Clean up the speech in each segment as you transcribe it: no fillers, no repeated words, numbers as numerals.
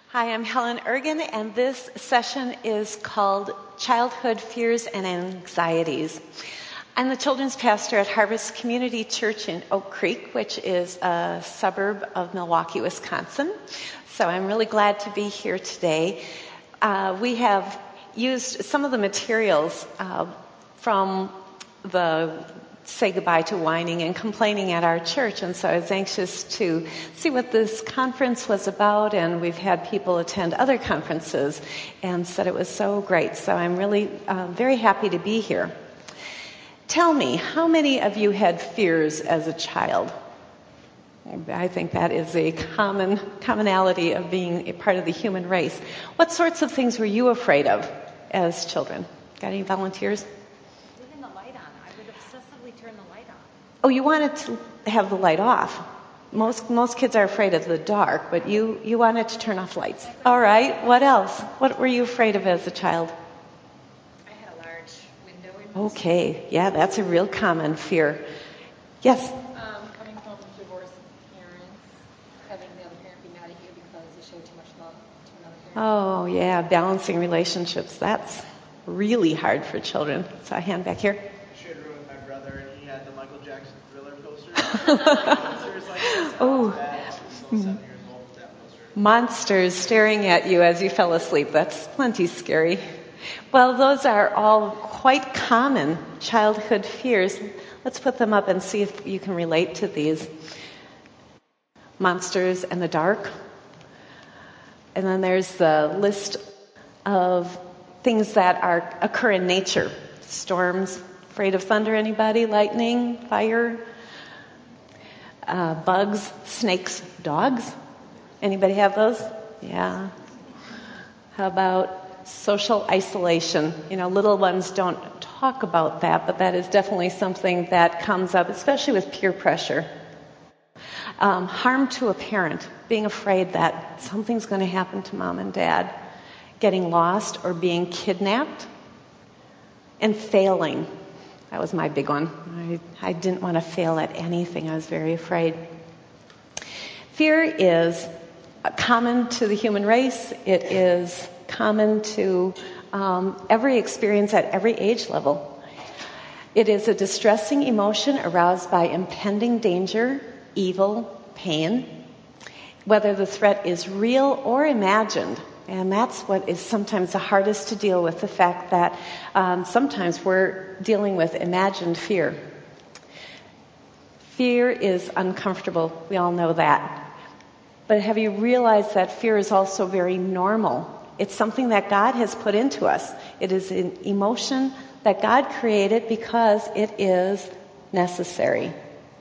Hi, I'm Helen Ergen, and this session is called Childhood Fears and Anxieties. I'm the children's pastor at Harvest Community Church in Oak Creek, which is a suburb of Milwaukee, Wisconsin. So I'm really glad to be here today. We have used some of the materials from the Say Goodbye to Whining and Complaining at our church, and so I was anxious to see what this conference was about, and we've had people attend other conferences and said it was so great, so I'm really very happy to be here. Tell me, how many of you had fears as a child? I think that is a commonality of being a part of the human race. What sorts of things were you afraid of as children? Got any volunteers? Leaving the light on. I would obsessively turn the light on. Oh, you wanted to have the light off. Most kids are afraid of the dark, but you wanted to turn off lights. All right, what else? What were you afraid of as a child? I had a large window in my Okay, yeah, that's a real common fear. Yes? Coming from divorced parents, having the other parent be mad at you because you showed too much love to another parent. Oh, yeah, balancing relationships. That's really hard for children. So a hand back here. I shared a room with my brother, and he had the Michael Jackson Thriller poster. Monsters like this. Oh. I was still 7 years old with that poster. Monsters staring at you as you fell asleep. That's plenty scary. Well, those are all quite common childhood fears. Let's put them up and see if you can relate to these. Monsters and the dark. And then there's the list of things that occur in nature. Storms, afraid of thunder, anybody? Lightning, fire, bugs, snakes, dogs. Anybody have those? Yeah. How about social isolation? You know, little ones don't talk about that, but that is definitely something that comes up, especially with peer pressure. Harm to a parent, being afraid that something's going to happen to mom and dad, getting lost or being kidnapped, and failing. That was my big one. I didn't want to fail at anything. I was very afraid. Fear is common to the human race. It is common to every experience at every age level. It is a distressing emotion aroused by impending danger, evil, pain, whether the threat is real or imagined. And that's what is sometimes the hardest to deal with, the fact that sometimes we're dealing with imagined fear. Fear is uncomfortable. We all know that. But have you realized that fear is also very normal? It's something that God has put into us. It is an emotion that God created because it is necessary.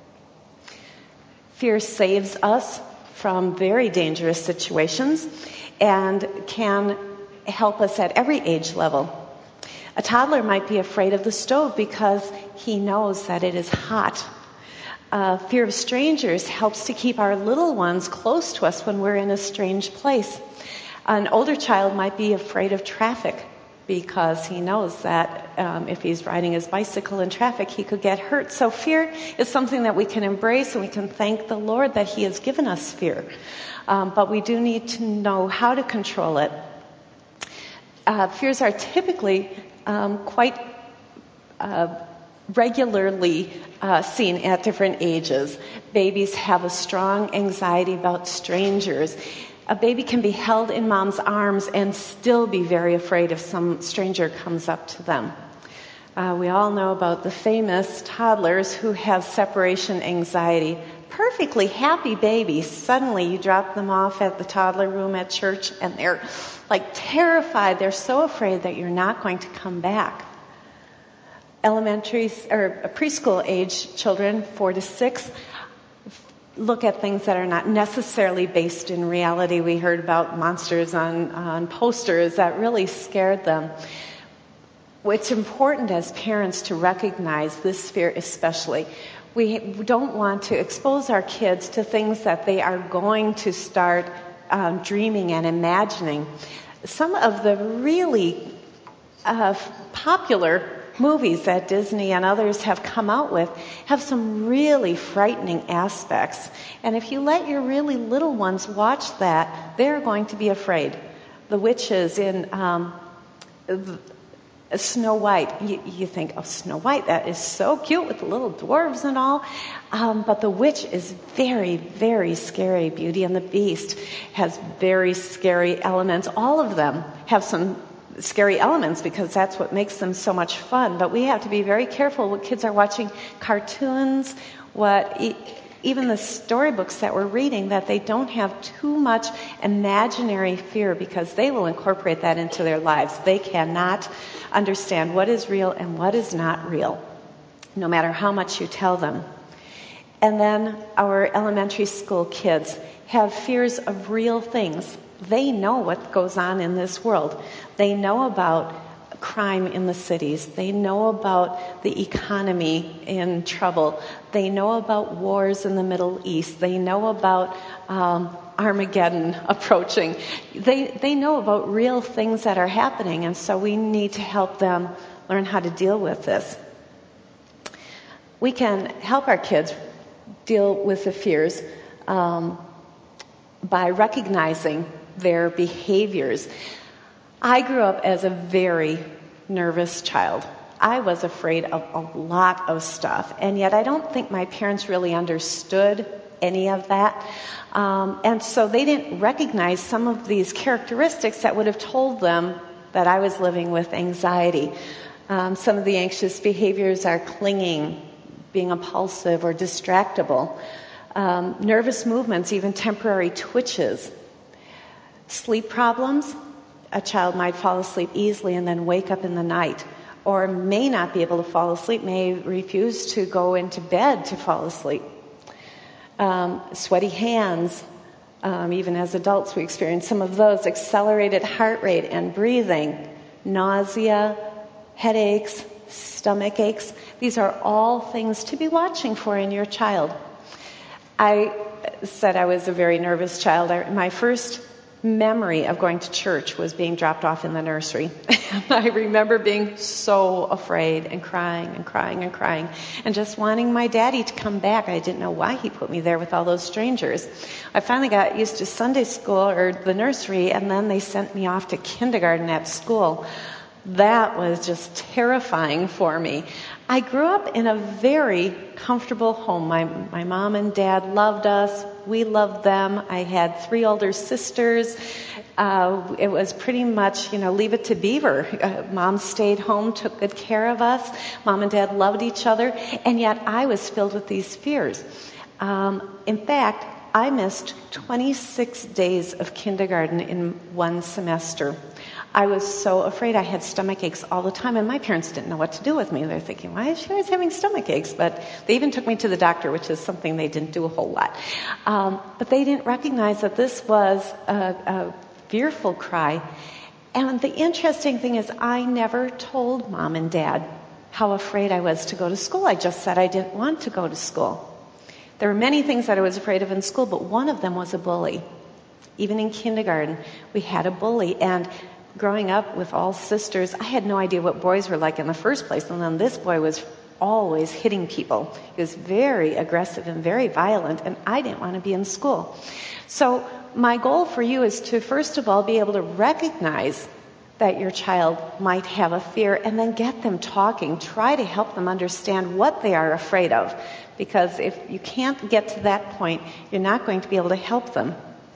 Fear saves us from very dangerous situations and can help us at every age level. A toddler might be afraid of the stove because he knows that it is hot. Fear of strangers helps to keep our little ones close to us when we're in a strange place. An older child might be afraid of traffic because he knows that if he's riding his bicycle in traffic, he could get hurt. So fear is something that we can embrace, and we can thank the Lord that He has given us fear. But we do need to know how to control it. Fears are typically quite regularly seen at different ages. Babies have a strong anxiety about strangers. A baby can be held in mom's arms and still be very afraid if some stranger comes up to them. We all know about the famous toddlers who have separation anxiety. Perfectly happy babies. Suddenly you drop them off at the toddler room at church and they're like terrified. They're so afraid that you're not going to come back. Elementary or preschool age children, 4 to 6, look at things that are not necessarily based in reality. We heard about monsters on posters that really scared them. It's important as parents to recognize this fear especially. We don't want to expose our kids to things that they are going to start dreaming and imagining. Some of the really popular movies that Disney and others have come out with have some really frightening aspects. And if you let your really little ones watch that, they're going to be afraid. The witches in Snow White, you think, oh, Snow White, that is so cute with the little dwarves and all. But the witch is very, very scary. Beauty and the Beast has very scary elements. All of them have some scary elements because that's what makes them so much fun. But we have to be very careful what kids are watching cartoons, even the storybooks that we're reading, that they don't have too much imaginary fear because they will incorporate that into their lives. They cannot understand what is real and what is not real, no matter how much you tell them. And then our elementary school kids have fears of real things. They know what goes on in this world. They know about crime in the cities. They know about the economy in trouble. They know about wars in the Middle East. They know about Armageddon approaching. They know about real things that are happening, and so we need to help them learn how to deal with this. We can help our kids deal with the fears by recognizing their behaviors. I grew up as a very nervous child. I was afraid of a lot of stuff, and yet I don't think my parents really understood any of that. And so they didn't recognize some of these characteristics that would have told them that I was living with anxiety. Some of the anxious behaviors are clinging, being impulsive or distractible, nervous movements, even temporary twitches, sleep problems. A child might fall asleep easily and then wake up in the night, or may not be able to fall asleep, may refuse to go into bed to fall asleep. Sweaty hands, even as adults we experience some of those, accelerated heart rate and breathing, nausea, headaches, stomach aches. These are all things to be watching for in your child. I said I was a very nervous child. My first memory of going to church was being dropped off in the nursery. I remember being so afraid and crying and crying and crying and just wanting my daddy to come back. I didn't know why he put me there with all those strangers. I finally got used to Sunday school or the nursery, and then they sent me off to kindergarten at school. That was just terrifying for me. I grew up in a very comfortable home. My mom and dad loved us. We loved them. I had 3 older sisters. It was pretty much, leave it to Beaver. Mom stayed home, took good care of us. Mom and dad loved each other. And yet I was filled with these fears. In fact, I missed 26 days of kindergarten in one semester. I was so afraid. I had stomach aches all the time, and my parents didn't know what to do with me. They're thinking, why is she always having stomach aches? But they even took me to the doctor, which is something they didn't do a whole lot. But they didn't recognize that this was a fearful cry. And the interesting thing is I never told Mom and Dad how afraid I was to go to school. I just said I didn't want to go to school. There were many things that I was afraid of in school, but one of them was a bully. Even in kindergarten, we had a bully, and growing up with all sisters, I had no idea what boys were like in the first place. And then this boy was always hitting people. He was very aggressive and very violent, and I didn't want to be in school. So my goal for you is to, first of all, be able to recognize that your child might have a fear and then get them talking. Try to help them understand what they are afraid of. Because if you can't get to that point, you're not going to be able to help them.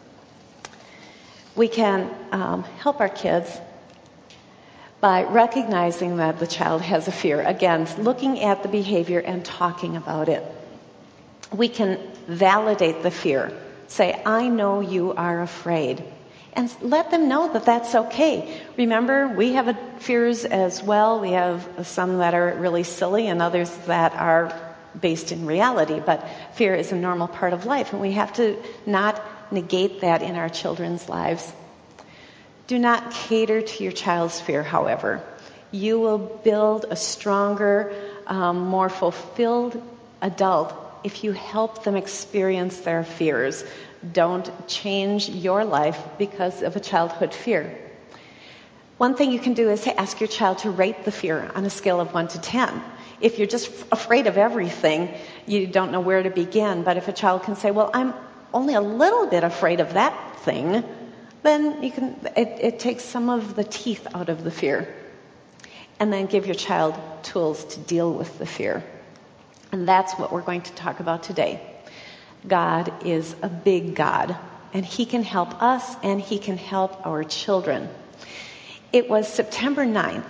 We can help our kids by recognizing that the child has a fear. Again, looking at the behavior and talking about it. We can validate the fear. Say, I know you are afraid. And let them know that that's okay. Remember, we have fears as well. We have some that are really silly and others that are based in reality. But fear is a normal part of life, and we have to not negate that in our children's lives. Do not cater to your child's fear, however. You will build a stronger, more fulfilled adult if you help them experience their fears. Don't change your life because of a childhood fear. One thing you can do is to ask your child to rate the fear on a scale of 1 to 10. If you're just afraid of everything, you don't know where to begin. But if a child can say, well, I'm only a little bit afraid of that thing, then it takes some of the teeth out of the fear. And then give your child tools to deal with the fear. And that's what we're going to talk about today. God is a big God, and He can help us and He can help our children. It was September 9th,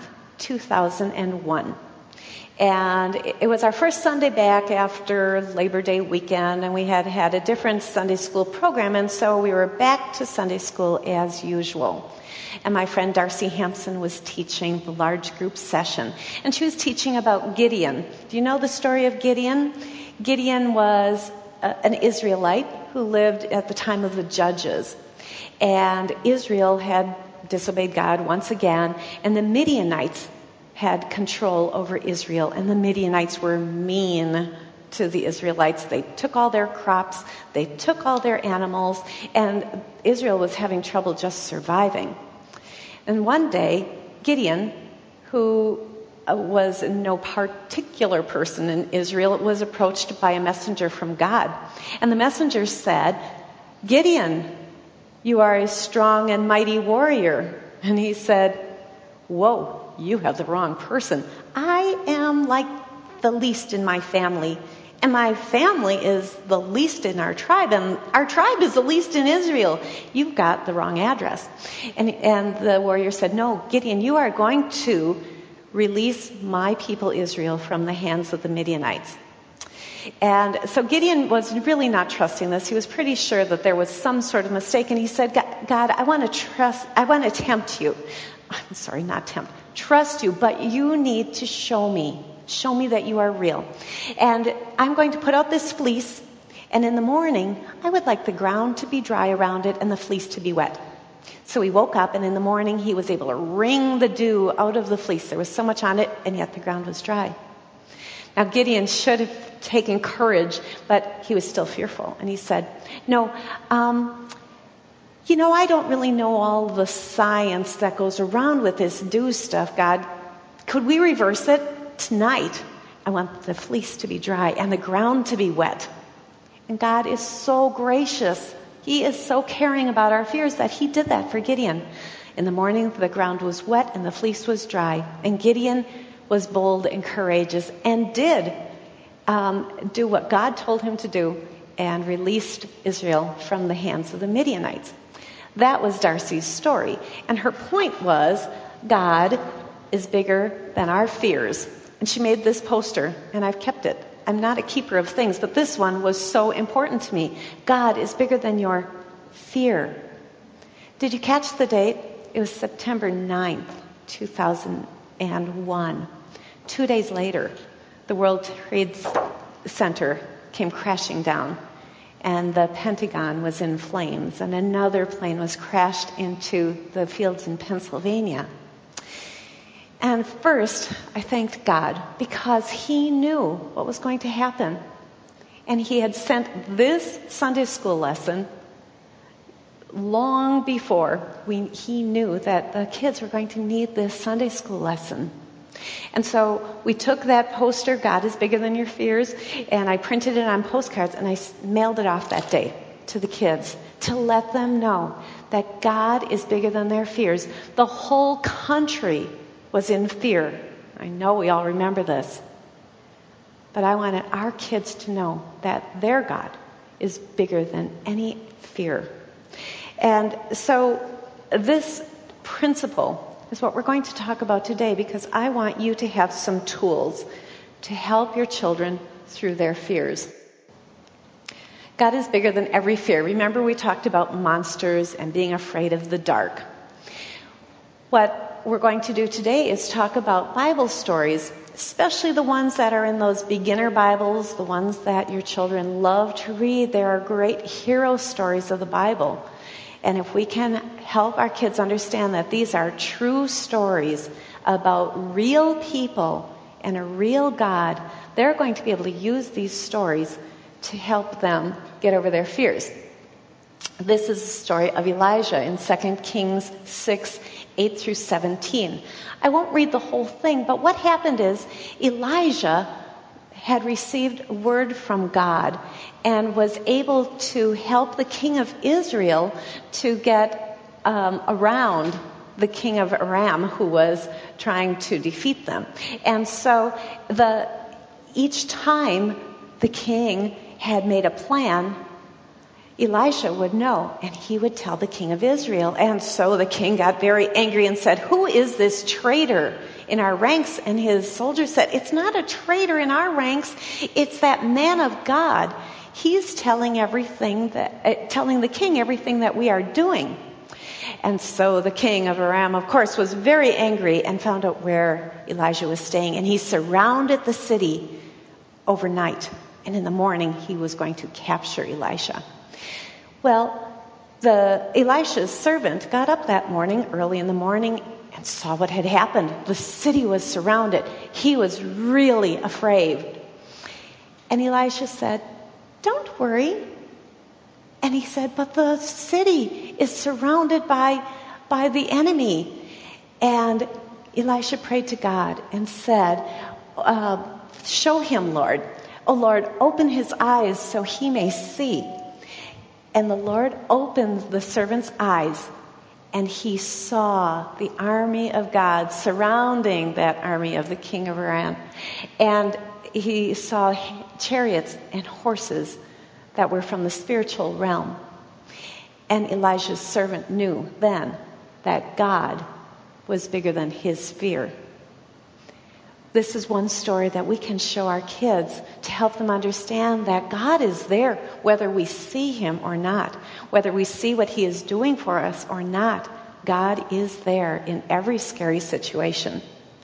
2001. And it was our first Sunday back after Labor Day weekend, and we had a different Sunday school program, and so we were back to Sunday school as usual. And my friend Darcy Hampson was teaching the large group session, and she was teaching about Gideon. Do you know the story of Gideon? Gideon was an Israelite who lived at the time of the Judges, and Israel had disobeyed God once again, and the Midianites had control over Israel, and the Midianites were mean to the Israelites. They took all their crops, they took all their animals, and Israel was having trouble just surviving. And one day, Gideon, who was no particular person in Israel, was approached by a messenger from God. And the messenger said, Gideon, you are a strong and mighty warrior. And he said, whoa, you have the wrong person. I am like the least in my family, and my family is the least in our tribe, and our tribe is the least in Israel. You've got the wrong address. And the warrior said, no, Gideon, you are going to release my people Israel from the hands of the Midianites. And so Gideon was really not trusting this. He was pretty sure that there was some sort of mistake, and he said, God, I want to tempt you. I'm sorry, not tempt. Trust you, but you need to show me that you are real. And I'm going to put out this fleece, and in the morning, I would like the ground to be dry around it and the fleece to be wet. So he woke up, and in the morning, he was able to wring the dew out of the fleece. There was so much on it, and yet the ground was dry. Now, Gideon should have taken courage, but he was still fearful. And he said, no, I don't really know all the science that goes around with this dew stuff, God. Could we reverse it? Tonight, I want the fleece to be dry and the ground to be wet. And God is so gracious. He is so caring about our fears that He did that for Gideon. In the morning, the ground was wet and the fleece was dry. And Gideon was bold and courageous and did do what God told him to do and released Israel from the hands of the Midianites. That was Darcy's story. And her point was, God is bigger than our fears. And she made this poster, and I've kept it. I'm not a keeper of things, but this one was so important to me. God is bigger than your fear. Did you catch the date? It was September 9th, 2001. 2 days later, the World Trade Center came crashing down, and the Pentagon was in flames, and another plane was crashed into the fields in Pennsylvania. And first, I thanked God because He knew what was going to happen. And He had sent this Sunday school lesson long before He knew that the kids were going to need this Sunday school lesson. And so we took that poster, God is bigger than your fears, and I printed it on postcards, and I mailed it off that day to the kids to let them know that God is bigger than their fears. The whole country was in fear. I know we all remember this. But I wanted our kids to know that their God is bigger than any fear. And so this principle is what we're going to talk about today, because I want you to have some tools to help your children through their fears. God is bigger than every fear. Remember, we talked about monsters and being afraid of the dark. What we're going to do today is talk about Bible stories, especially the ones that are in those beginner Bibles, the ones that your children love to read. There are great hero stories of the Bible. And if we can help our kids understand that these are true stories about real people and a real God, they're going to be able to use these stories to help them get over their fears. This is the story of Elijah in 2 Kings 6, 8 through 17. I won't read the whole thing, but what happened is Elijah had received word from God and was able to help the king of Israel to get around the king of Aram, who was trying to defeat them. And so each time the king had made a plan, Elisha would know, and he would tell the king of Israel. And so the king got very angry and said, "Who is this traitor in our ranks?" And his soldiers said, "It's not a traitor in our ranks. It's that man of God. He's telling the king everything that we are doing." And so the king of Aram, of course, was very angry and found out where Elijah was staying. And he surrounded the city overnight. And in the morning, he was going to capture Elisha. Well, Elisha's servant got up that morning, early in the morning, and saw what had happened. The city was surrounded. He was really afraid. And Elisha said, "Don't worry." And he said, "But the city is surrounded by the enemy." And Elisha prayed to God and said, "Show him, Lord. Oh, Lord, open his eyes so he may see." And the Lord opened the servant's eyes, and he saw the army of God surrounding that army of the king of Aram. And he saw chariots and horses that were from the spiritual realm. And Elijah's servant knew then that God was bigger than his fear. This is one story that we can show our kids to help them understand that God is there, whether we see him or not, whether we see what he is doing for us or not. God is there in every scary situation.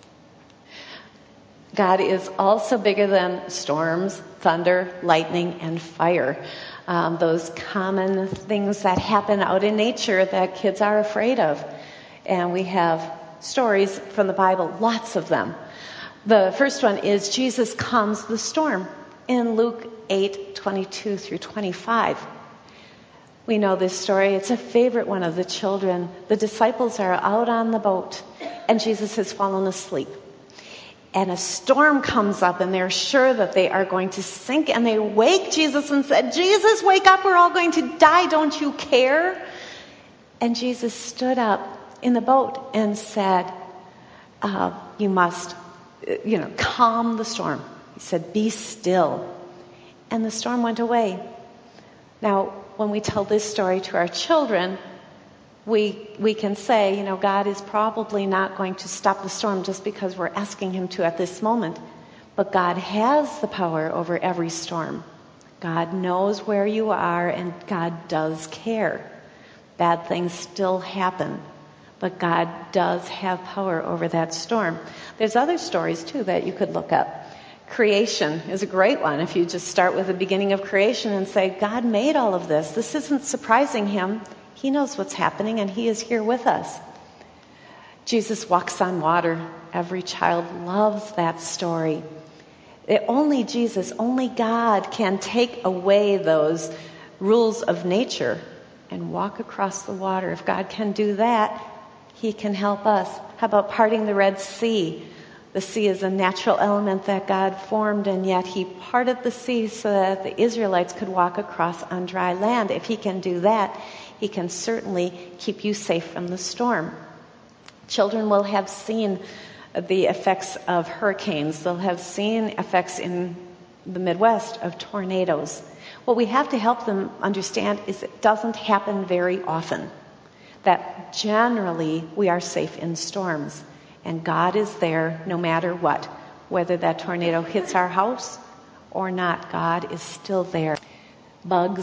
God is also bigger than storms, thunder, lightning, and fire. Those common things that happen out in nature that kids are afraid of. And we have stories from the Bible, lots of them. The first one is Jesus calms the storm in Luke 8:22 through 25. We know this story. It's a favorite one of the children. The disciples are out on the boat, and Jesus has fallen asleep. And a storm comes up, and they're sure that they are going to sink, and they wake Jesus and said, "Jesus, wake up, we're all going to die, don't you care?" And Jesus stood up in the boat and said, "You must calm the storm." He said, "Be still." And the storm went away. Now, when we tell this story to our children, we can say, God is probably not going to stop the storm just because we're asking him to at this moment. But God has the power over every storm. God knows where you are, and God does care. Bad things still happen, but God does have power over that storm. There's other stories, too, that you could look up. Creation is a great one. If you just start with the beginning of creation and say, God made all of this. This isn't surprising him. He knows what's happening, and he is here with us. Jesus walks on water. Every child loves that story. Only Jesus, only God can take away those rules of nature and walk across the water. If God can do that, he can help us. How about parting the Red Sea? The sea is a natural element that God formed, and yet he parted the sea so that the Israelites could walk across on dry land. If he can do that, he can certainly keep you safe from the storm. Children will have seen the effects of hurricanes. They'll have seen effects in the Midwest of tornadoes. What we have to help them understand is it doesn't happen very often. That generally we are safe in storms. And God is there no matter what. Whether that tornado hits our house or not, God is still there. Bugs,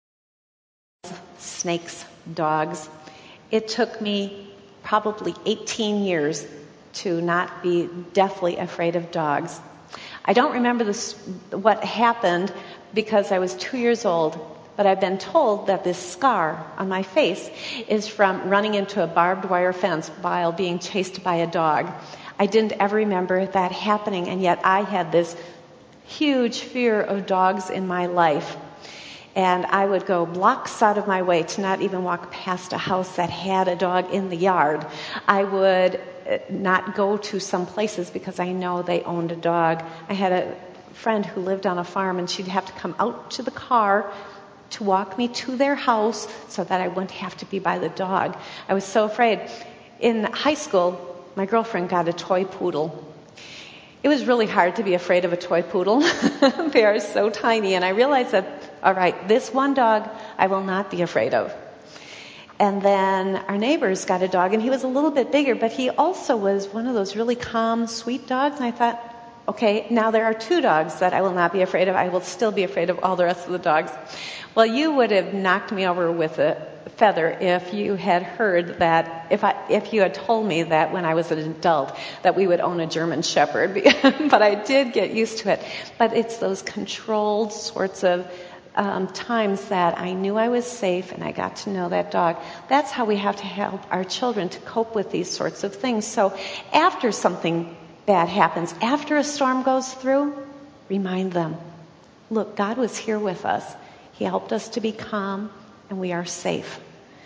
snakes, dogs. It took me probably 18 years to not be deathly afraid of dogs. I don't remember what happened because I was 2 years old, but I've been told that this scar on my face is from running into a barbed wire fence while being chased by a dog. I didn't ever remember that happening, and yet I had this huge fear of dogs in my life. And I would go blocks out of my way to not even walk past a house that had a dog in the yard. I would not go to some places because I know they owned a dog. I had a friend who lived on a farm, and she'd have to come out to the car to walk me to their house so that I wouldn't have to be by the dog. I was so afraid. In high school, my girlfriend got a toy poodle. It was really hard to be afraid of a toy poodle. They are so tiny, and I realized that, all right, this one dog I will not be afraid of. And then our neighbors got a dog, and he was a little bit bigger, but he also was one of those really calm, sweet dogs. And I thought, okay, now there are two dogs that I will not be afraid of. I will still be afraid of all the rest of the dogs. Well, you would have knocked me over with a feather if you had heard that, if you had told me that when I was an adult that we would own a German Shepherd. But I did get used to it. But it's those controlled sorts of times that I knew I was safe and I got to know that dog. That's how we have to help our children to cope with these sorts of things. So after something bad happens, after a storm goes through, remind them, look, God was here with us. He helped us to be calm, and we are safe.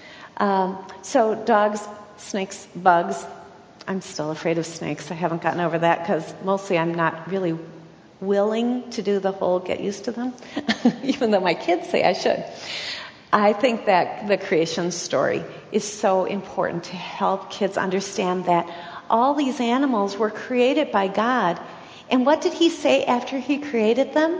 So dogs, snakes, bugs. I'm still afraid of snakes. I haven't gotten over that because mostly I'm not really willing to do the whole get used to them, even though my kids say I should. I think that the creation story is so important to help kids understand that all these animals were created by God. And what did he say after he created them?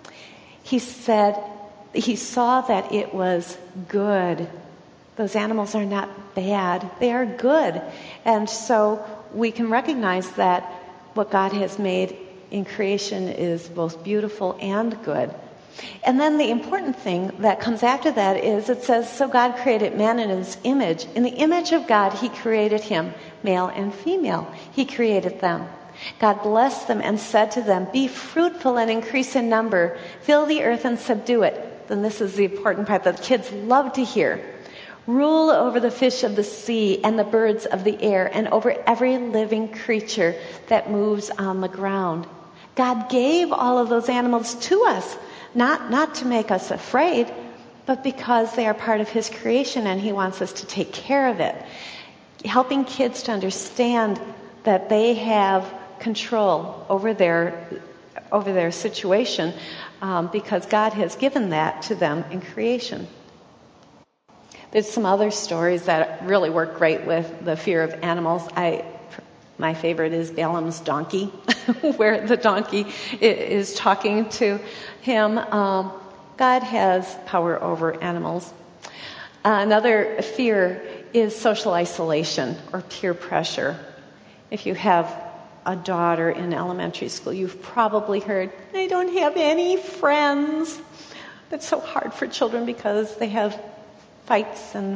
He said he saw that it was good. Those animals are not bad. They are good. And so we can recognize that what God has made in creation is both beautiful and good. And then the important thing that comes after that is it says, so God created man in his image. In the image of God, he created him, male and female. He created them. God blessed them and said to them, be fruitful and increase in number. Fill the earth and subdue it. Then this is the important part that kids love to hear. Rule over the fish of the sea and the birds of the air and over every living creature that moves on the ground. God gave all of those animals to us, not to make us afraid, but because they are part of his creation and he wants us to take care of it. Helping kids to understand that they have control over their situation because God has given that to them in creation. There's some other stories that really work great with the fear of animals. My favorite is Balaam's donkey, where the donkey is talking to him. God has power over animals. Another fear is social isolation or peer pressure. If you have a daughter in elementary school, you've probably heard, I don't have any friends. That's so hard for children because they have fights and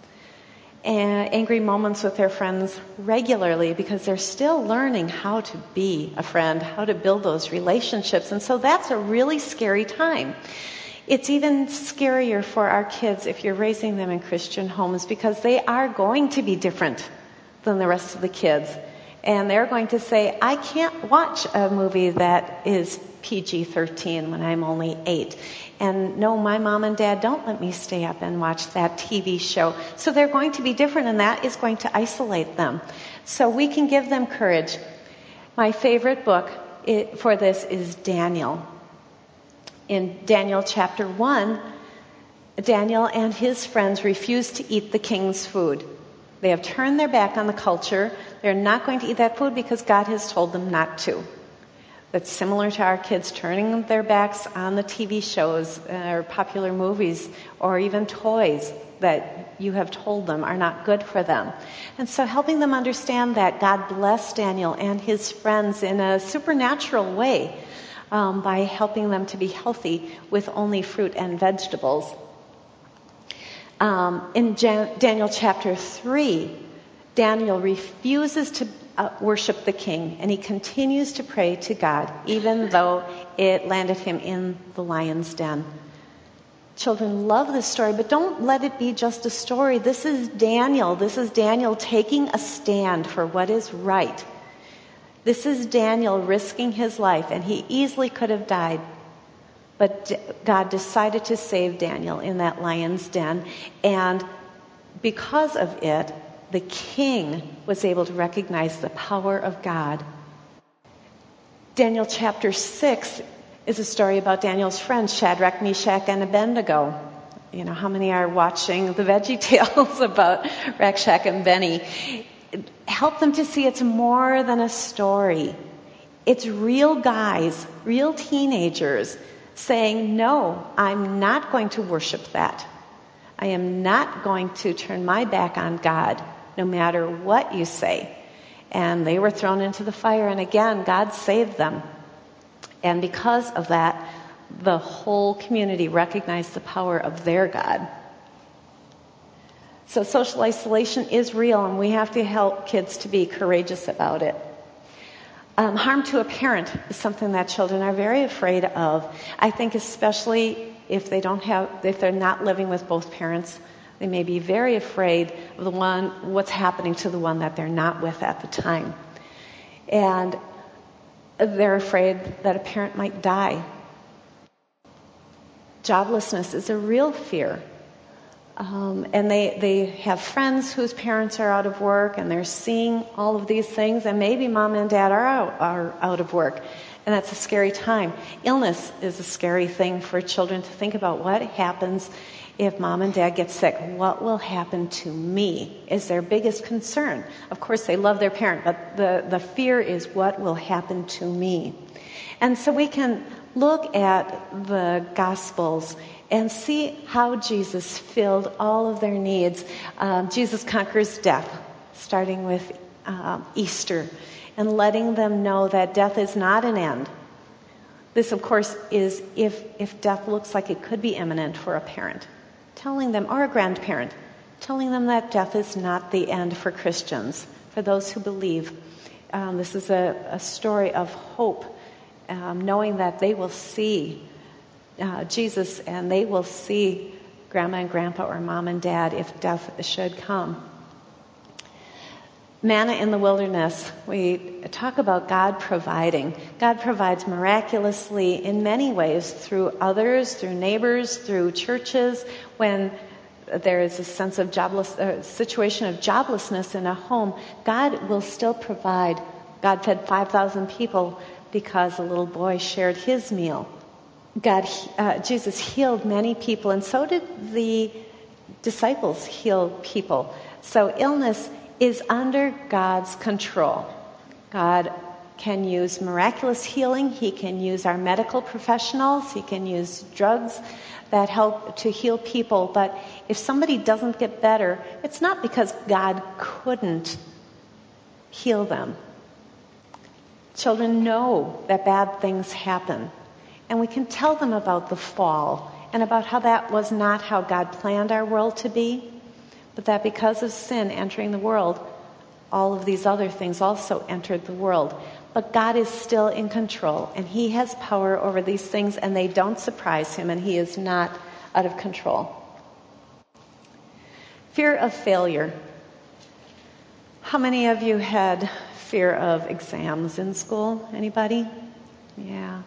angry moments with their friends regularly because they're still learning how to be a friend, how to build those relationships. And so that's a really scary time. It's even scarier for our kids if you're raising them in Christian homes because they are going to be different than the rest of the kids. And they're going to say, I can't watch a movie that is PG-13 when I'm only 8. And no, my mom and dad don't let me stay up and watch that TV show. So they're going to be different, and that is going to isolate them. So we can give them courage. My favorite book for this is Daniel. In Daniel chapter 1, Daniel and his friends refuse to eat the king's food. They have turned their back on the culture. They're not going to eat that food because God has told them not to. That's similar to our kids turning their backs on the TV shows or popular movies or even toys that you have told them are not good for them. And so helping them understand that God blessed Daniel and his friends in a supernatural way by helping them to be healthy with only fruit and vegetables. In Daniel chapter 3, Daniel refuses to worship the king, and he continues to pray to God, even though it landed him in the lion's den. Children love this story, but don't let it be just a story. This is Daniel. This is Daniel taking a stand for what is right. This is Daniel risking his life, and he easily could have died. But God decided to save Daniel in that lion's den, and because of it, the king was able to recognize the power of God. Daniel chapter 6 is a story about Daniel's friends, Shadrach, Meshach, and Abednego. You know, how many are watching the Veggie Tales about Rakshak and Benny? Help them to see it's more than a story. It's real guys, real teenagers saying, no, I'm not going to worship that. I am not going to turn my back on God, no matter what you say. And they were thrown into the fire, and again, God saved them. And because of that, the whole community recognized the power of their God. So social isolation is real, and we have to help kids to be courageous about it. Harm to a parent is something that children are very afraid of. I think especially if they're not living with both parents, they may be very afraid of what's happening to the one that they're not with at the time. And they're afraid that a parent might die. Joblessness is a real fear. And they have friends whose parents are out of work, and they're seeing all of these things, and maybe mom and dad are out of work, and that's a scary time. Illness is a scary thing for children to think about. What happens if mom and dad get sick? What will happen to me is their biggest concern. Of course, they love their parent, but the fear is what will happen to me. And so we can look at the Gospels and see how Jesus filled all of their needs. Jesus conquers death, starting with Easter, and letting them know that death is not an end. This, of course, is if death looks like it could be imminent for a parent, telling them, or a grandparent, telling them that death is not the end for Christians, for those who believe. This is a story of hope, knowing that they will see Jesus, and they will see grandma and grandpa or mom and dad if death should come. Manna in the wilderness, we talk about God providing. God provides miraculously in many ways through others, through neighbors, through churches. When there is a sense of situation of joblessness in a home, God will still provide. God fed 5,000 people because a little boy shared his meal. Jesus healed many people, and so did the disciples heal people. So illness is under God's control. God can use miraculous healing. He can use our medical professionals. He can use drugs that help to heal people. But if somebody doesn't get better, it's not because God couldn't heal them. Children know that bad things happen. And we can tell them about the fall and about how that was not how God planned our world to be, but that because of sin entering the world, all of these other things also entered the world. But God is still in control, and He has power over these things, and they don't surprise Him, and He is not out of control. Fear of failure. How many of you had fear of exams in school? Anybody? Yeah.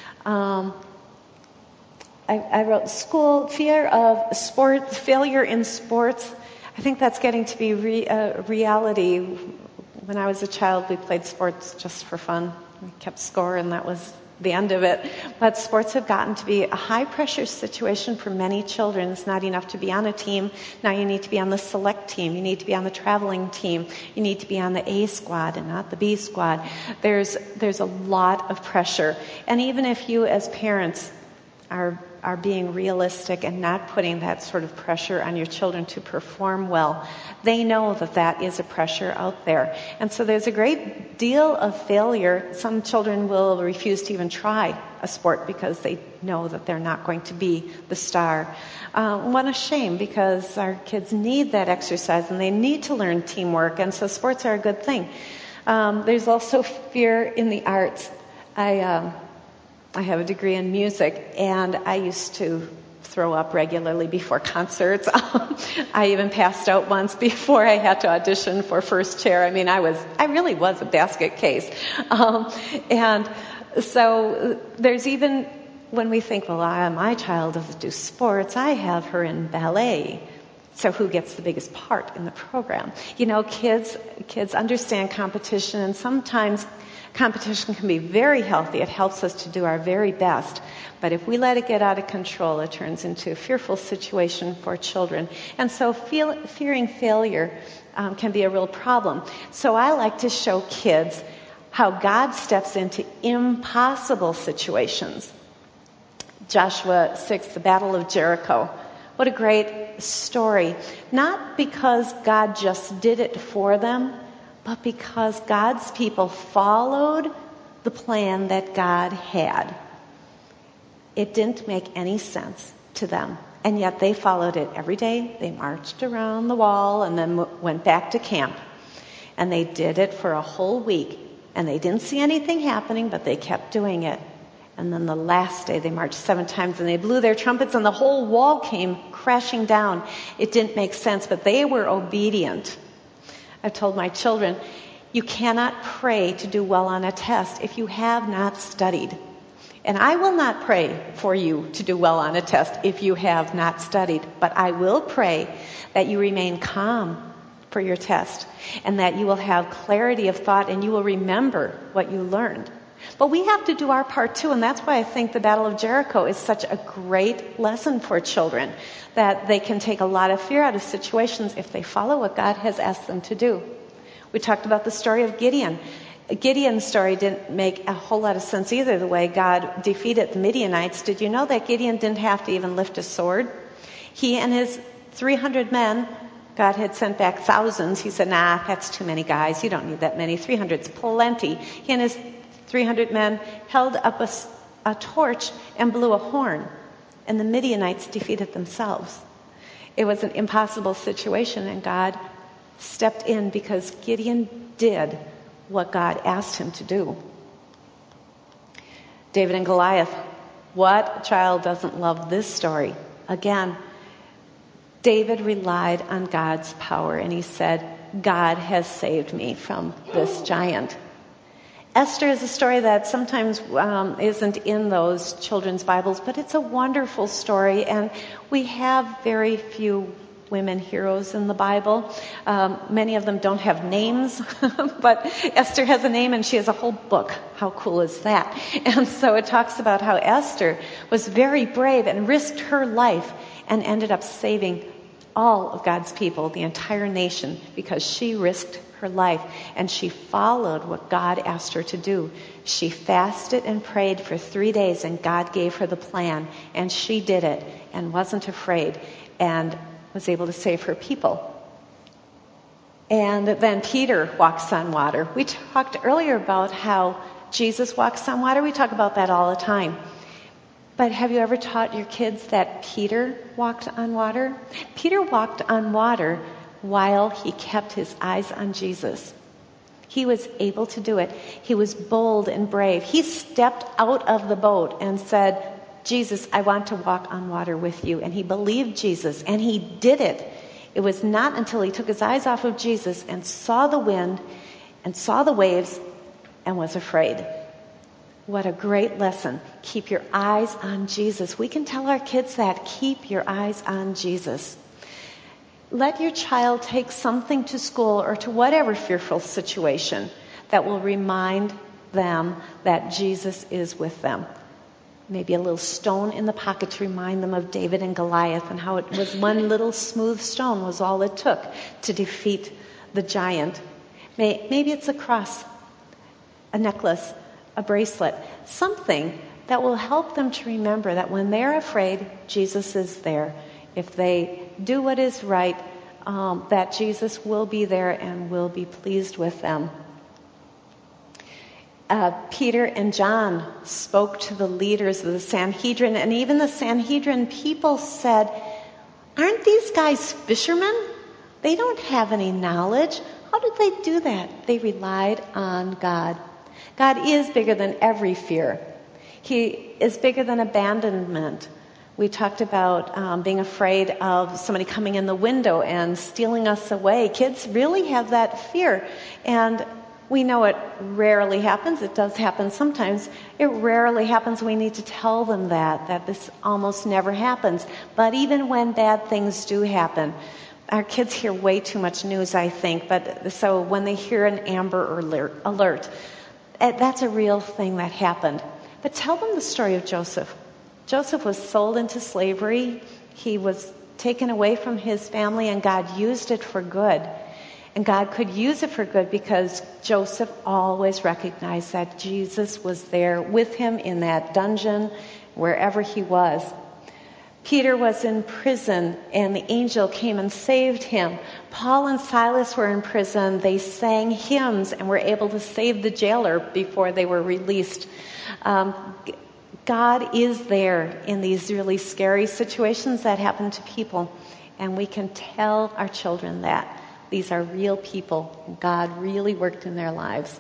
I wrote fear of failure in sports. I think that's getting to be reality. When I was a child, we played sports just for fun. We kept score, and that was the end of it. But sports have gotten to be a high-pressure situation for many children. It's not enough to be on a team. Now you need to be on the select team. You need to be on the traveling team. You need to be on the A squad and not the B squad. There's a lot of pressure. And even if you as parents are being realistic and not putting that sort of pressure on your children to perform well, they know that is a pressure out there. And so there's a great deal of failure. Some children will refuse to even try a sport because they know that they're not going to be the star. What a shame, because our kids need that exercise and they need to learn teamwork, and so sports are a good thing. There's also fear in the arts. I have a degree in music, and I used to throw up regularly before concerts. I even passed out once before I had to audition for first chair. I mean, I really was a basket case. And so there's even when we think, well, my child doesn't do sports, I have her in ballet. So who gets the biggest part in the program? Kids understand competition, and sometimes competition can be very healthy. It helps us to do our very best. But if we let it get out of control, it turns into a fearful situation for children. And so fearing failure can be a real problem. So I like to show kids how God steps into impossible situations. Joshua 6, the Battle of Jericho. What a great story. Not because God just did it for them, but because God's people followed the plan that God had. It didn't make any sense to them, and yet they followed it every day. They marched around the wall and then went back to camp. And they did it for a whole week, and they didn't see anything happening, but they kept doing it. And then the last day they marched 7 times, and they blew their trumpets, and the whole wall came crashing down. It didn't make sense, but they were obedient. I've told my children, you cannot pray to do well on a test if you have not studied. And I will not pray for you to do well on a test if you have not studied, but I will pray that you remain calm for your test and that you will have clarity of thought and you will remember what you learned. But we have to do our part too, and that's why I think the Battle of Jericho is such a great lesson for children, that they can take a lot of fear out of situations if they follow what God has asked them to do. We talked about the story of Gideon. Gideon's story didn't make a whole lot of sense either, the way God defeated the Midianites. Did you know that Gideon didn't have to even lift a sword? He and his 300 men, God had sent back thousands. He said, nah, that's too many guys. You don't need that many. 300's plenty. He and his 300 men held up a torch and blew a horn, and the Midianites defeated themselves. It was an impossible situation, and God stepped in because Gideon did what God asked him to do. David and Goliath. What child doesn't love this story? Again, David relied on God's power, and he said, God has saved me from this giant. Esther is a story that sometimes isn't in those children's Bibles, but it's a wonderful story, and we have very few women heroes in the Bible. Many of them don't have names, but Esther has a name and she has a whole book. How cool is that? And so it talks about how Esther was very brave and risked her life and ended up saving all of God's people, the entire nation, because she risked her life and she followed what God asked her to do. She fasted and prayed for 3 days, and God gave her the plan, and she did it and wasn't afraid and was able to save her people. And then Peter walks on water. We talked earlier about how Jesus walks on water. We talk about that all the time. But have you ever taught your kids that Peter walked on water? Peter walked on water while he kept his eyes on Jesus. He was able to do it. He was bold and brave. He stepped out of the boat and said, Jesus, I want to walk on water with you. And he believed Jesus, and he did it. It was not until he took his eyes off of Jesus and saw the wind and saw the waves and was afraid. What a great lesson. Keep your eyes on Jesus. We can tell our kids that. Keep your eyes on Jesus. Let your child take something to school or to whatever fearful situation that will remind them that Jesus is with them. Maybe a little stone in the pocket to remind them of David and Goliath and how it was one little smooth stone was all it took to defeat the giant. Maybe it's a cross, a necklace, a bracelet, something that will help them to remember that when they're afraid, Jesus is there. If they do what is right, that Jesus will be there and will be pleased with them. Peter and John spoke to the leaders of the Sanhedrin, and even the Sanhedrin people said, aren't these guys fishermen? They don't have any knowledge. How did they do that? They relied on God. God is bigger than every fear. He is bigger than abandonment. We talked about being afraid of somebody coming in the window and stealing us away. Kids really have that fear. And we know it rarely happens. It does happen sometimes. It rarely happens. We need to tell them that this almost never happens. But even when bad things do happen, our kids hear way too much news, I think. But so when they hear an Amber Alert, that's a real thing that happened. But tell them the story of Joseph. Joseph was sold into slavery. He was taken away from his family, and God used it for good. And God could use it for good because Joseph always recognized that Jesus was there with him in that dungeon, wherever he was. Peter was in prison, and the angel came and saved him. Paul and Silas were in prison. They sang hymns and were able to save the jailer before they were released. God is there in these really scary situations that happen to people, and we can tell our children that. These are real people. God really worked in their lives.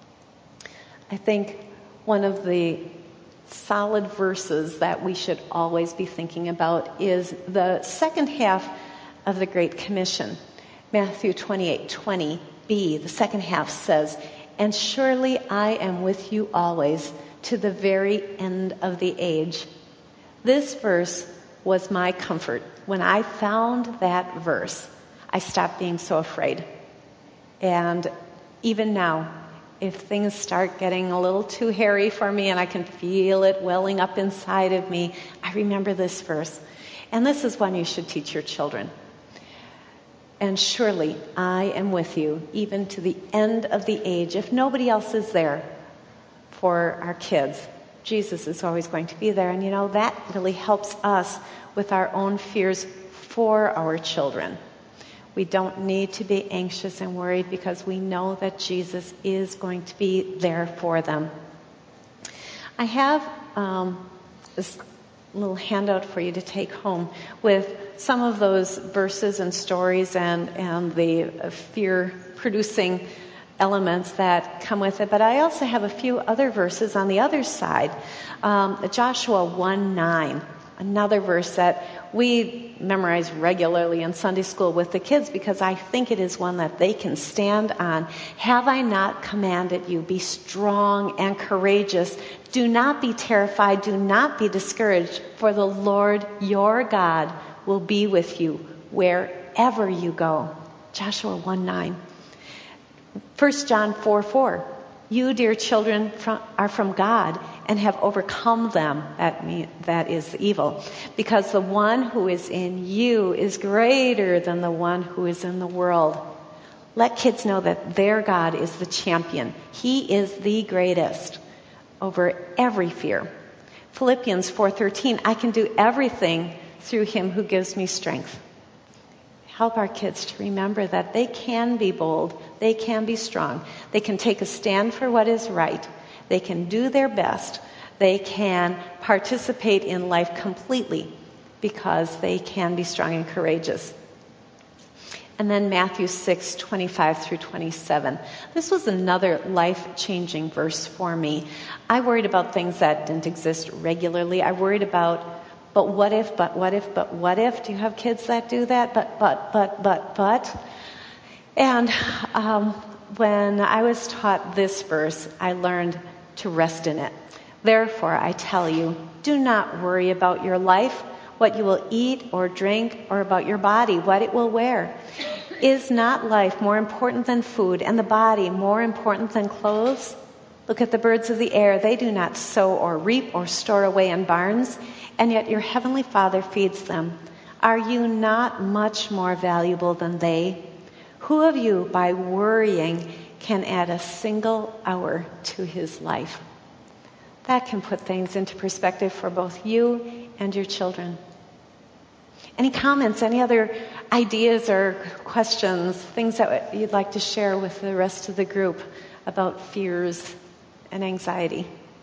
I think one of the solid verses that we should always be thinking about is the second half of the Great Commission. Matthew 28:20b, the second half says, "And surely I am with you always to the very end of the age." This verse was my comfort. When I found that verse, I stopped being so afraid. And even now, if things start getting a little too hairy for me and I can feel it welling up inside of me, I remember this verse. And this is one you should teach your children. "And surely I am with you, even to the end of the age." If nobody else is there for our kids, Jesus is always going to be there. And that really helps us with our own fears for our children. We don't need to be anxious and worried because we know that Jesus is going to be there for them. I have this little handout for you to take home with some of those verses and stories and the fear-producing elements that come with it. But I also have a few other verses on the other side. Joshua 1:9. Another verse that we memorize regularly in Sunday school with the kids because I think it is one that they can stand on. "Have I not commanded you? Be strong and courageous. Do not be terrified. Do not be discouraged. For the Lord your God will be with you wherever you go." Joshua 1:9. 1 John 4:4. "You, dear children, are from God and have overcome them," that is evil, "because the one who is in you is greater than the one who is in the world." Let kids know that their God is the champion. He is the greatest over every fear. Philippians 4:13. "I can do everything through him who gives me strength." Help our kids to remember that they can be bold, they can be strong, they can take a stand for what is right, they can do their best, they can participate in life completely because they can be strong and courageous. And then Matthew 6:25 through 27. This was another life-changing verse for me. I worried about things that didn't exist regularly. I worried about but what if, but what if, but what if? Do you have kids that do that? But. And when I was taught this verse, I learned to rest in it. "Therefore, I tell you, do not worry about your life, what you will eat or drink, or about your body, what it will wear. Is not life more important than food, and the body more important than clothes? Look at the birds of the air. They do not sow or reap or store away in barns, and yet your heavenly Father feeds them. Are you not much more valuable than they? Who of you, by worrying, can add a single hour to his life?" That can put things into perspective for both you and your children. Any comments, any other ideas or questions, things that you'd like to share with the rest of the group about fears and anxiety?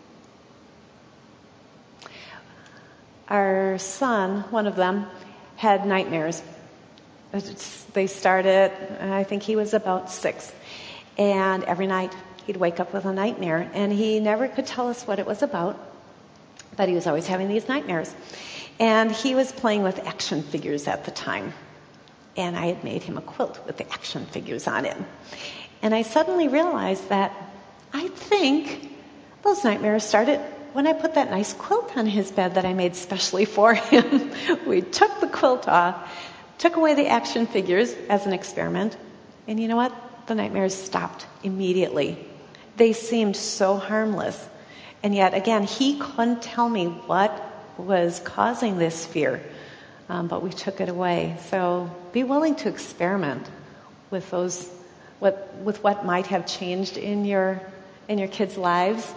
Our son, one of them, had nightmares. They started, I think he was about 6. And every night he'd wake up with a nightmare. And he never could tell us what it was about, but he was always having these nightmares. And he was playing with action figures at the time. And I had made him a quilt with the action figures on it. And I suddenly realized that I think those nightmares started when I put that nice quilt on his bed that I made specially for him. We took the quilt off, took away the action figures as an experiment, and you know what? The nightmares stopped immediately. They seemed so harmless. And yet, again, he couldn't tell me what was causing this fear, but we took it away. So be willing to experiment with those, with what might have changed in your kids' lives.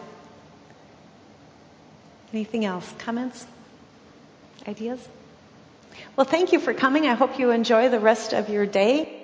Anything else? Comments? Ideas? Well, thank you for coming. I hope you enjoy the rest of your day.